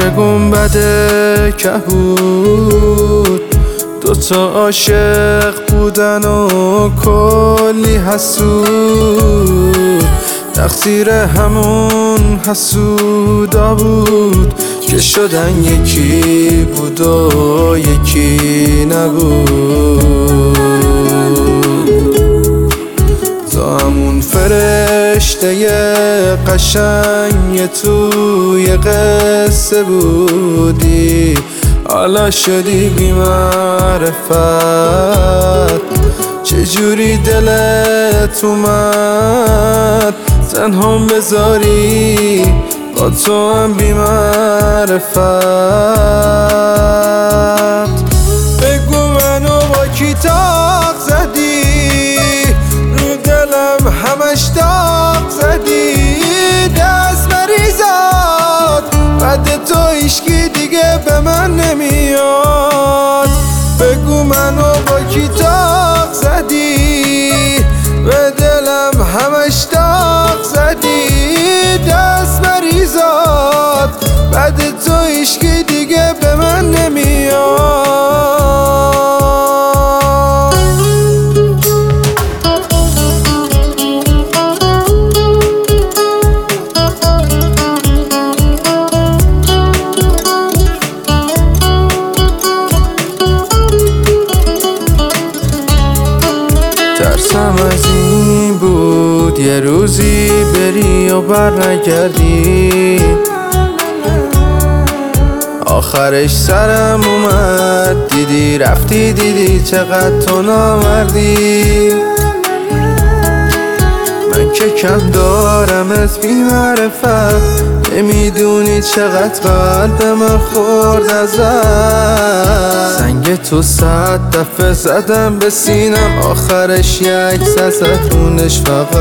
زیر گنبد کهود دوتا عاشق بودن و کلی حسود، تقصیر همون حسودا بود که شدن یکی بود و یکی نبود. تو همون فرشته قشنگ توی قصه بودی، حالا شدی بی معرفت. چجوری دلت اومد تنهام بذاری با تو هم بی معرفت؟ بگو منو با کی تاق زدی، رو دلم همش داغ زدی، دست مریزاد بعد تو هیچکی دیگه به من نمیاد. بگو منو با کی تاق زدی، به دلم همش داغ زدی، دست مریزاد بعد تو هیچکی دیگه به من نمیاد. ترسم از این بود یه روزی بری و بر نگردی، آخرش سرم اومد دیدی رفتی، دیدی چقدر تو نامردی. من که کم دارمت بی معرفت، نمیدونی چقدر قلب من خورد ازت. سنگ تو 100 دفعه زدم به سینم، آخرش یک عکس ازتونش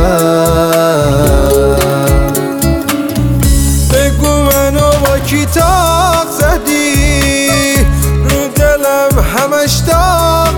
فقط. بگو منو با کی تاق زدی، رو دلم همش داغ